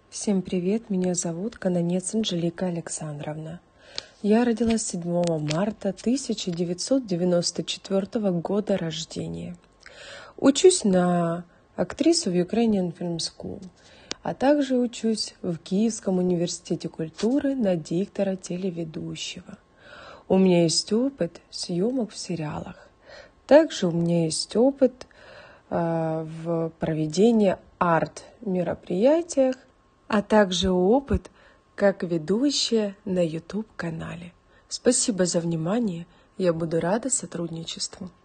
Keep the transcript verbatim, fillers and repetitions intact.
Всем привет, меня зовут Канонец Анжелика Александровна. Я родилась седьмого марта тысяча девятьсот девяносто четвёртого года рождения. Учусь на актрису в Ukrainian Film School, а также учусь в Киевском университете культуры на диктора телеведущего. У меня есть опыт съемок в сериалах. Также у меня есть опыт э, в проведении арт-мероприятиях, а также опыт как ведущая на YouTube-канале. Спасибо за внимание, я буду рада сотрудничеству.